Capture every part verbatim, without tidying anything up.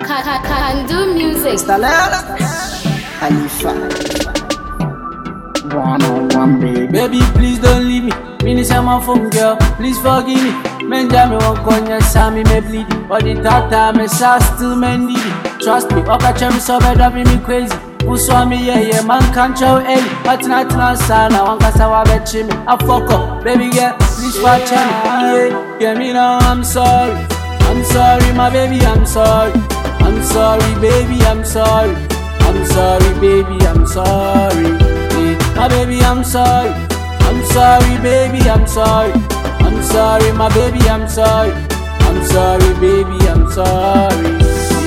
Can do music. Stalera Khalifa. One on one, baby. Baby, please don't leave me. Finish my phone, girl. Please forgive me. Men jam me won't go on Sammy me bleed. But the tata me shall still men need it. Trust me, okay, check me so bad, driving me crazy. Who saw me, yeah, yeah, man can't show any. But not now, son, I want to say I bet me. I fuck up, baby girl, please watch me. Yeah, yeah, me now, I'm sorry. I'm sorry, my baby, I'm sorry. I'm sorry, baby, I'm sorry. I'm sorry, baby, I'm sorry. Yeah, my baby, I'm sorry. I'm sorry, baby, I'm sorry. I'm sorry, my baby, I'm sorry. I'm sorry, baby, I'm sorry.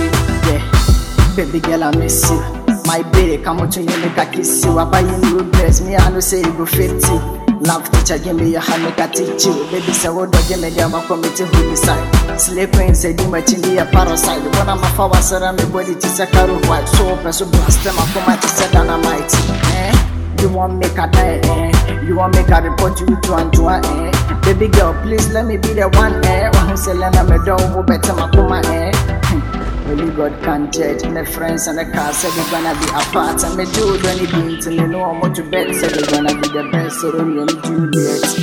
Yeah, baby girl, I miss you. My baby, come to you, make a kiss you. I buy you new dress, me I know say you go fit you. Love teacher, give me your hand, make a teach you. Baby, say what do give me the amount committee who decide. Slave queen said you might be a parasite. One of my flowers said I'm a body to say caro white. So person blast them, I come out to say dynamite. Eh? You want make a die, eh? You want make a report you to and to eh? Baby girl, please let me be the one, eh? One who say let me do who better my kuma, eh? Only God can judge. My friends and the car said we're gonna be apart. And me do anything to me know how much to bet. Said we're gonna be the best, so don't let me do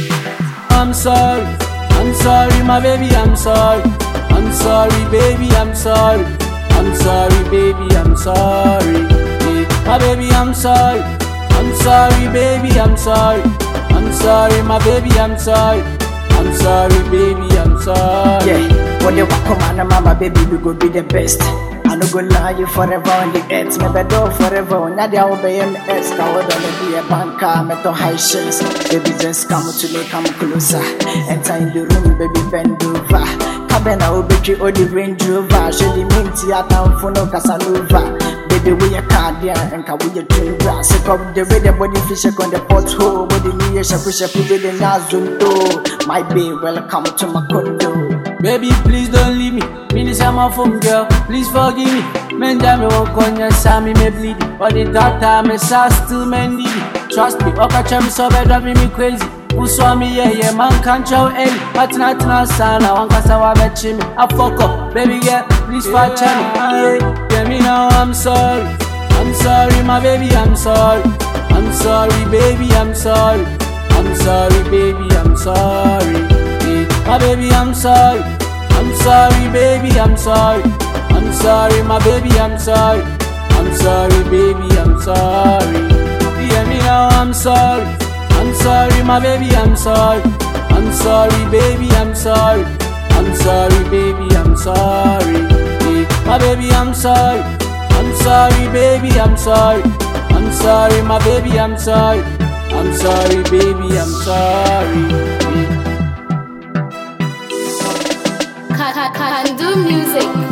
it. I'm sorry, I'm sorry, my baby, I'm sorry. I'm sorry, baby, I'm sorry. I'm sorry, baby, I'm sorry. Yeah, my baby, I'm sorry. I'm sorry, baby, I'm sorry. I'm sorry, my baby, I'm sorry. I'm sorry, baby, I'm sorry. Yeah, when they walk come on, mama, baby, we go be the best. I no go lie you forever on the earth. Me bedo forever. Now they obey me ex. Can we don't be a banker? Me to high shares. Baby, just come to me, come closer. Enter in the room, baby, bend over. Cabana obey all the Range Rover. Show the minty at town for no Casanova. Baby, we a cardian and can we a twin grass. Sick of the red body fish on the pothole. Body me a shaku shaku with the Nazundo. My baby, welcome to my condo. Baby, please don't leave me. Finish my phone, girl. Please forgive me. Men jam me won't go on Sammy me bleed. But the tata me shall still men need it. Trust me, okay, check me so bad, driving me crazy. Who saw me, yeah, yeah, man can't show any. But not now, son, I want to say I bet me. I fuck up, baby girl, please watch me. Yeah, yeah, me now, I'm sorry. I'm sorry, my baby, I'm sorry. I'm sorry, baby, I'm sorry. I'm sorry, baby, I'm sorry. Yeah, my baby, I'm sorry. I'm sorry, baby, I'm sorry. I'm sorry, my baby, I'm sorry. I'm sorry, baby, I'm sorry. Yeah, me now, I'm sorry. I'm sorry, my baby, I'm sorry. I'm sorry, baby, I'm sorry. I'm sorry, baby, I'm sorry. Yeah, my baby, I'm sorry. I'm sorry, baby, I'm sorry. I'm sorry, my baby, I'm sorry. I'm sorry, baby, I'm sorry. Yeah. Can do music.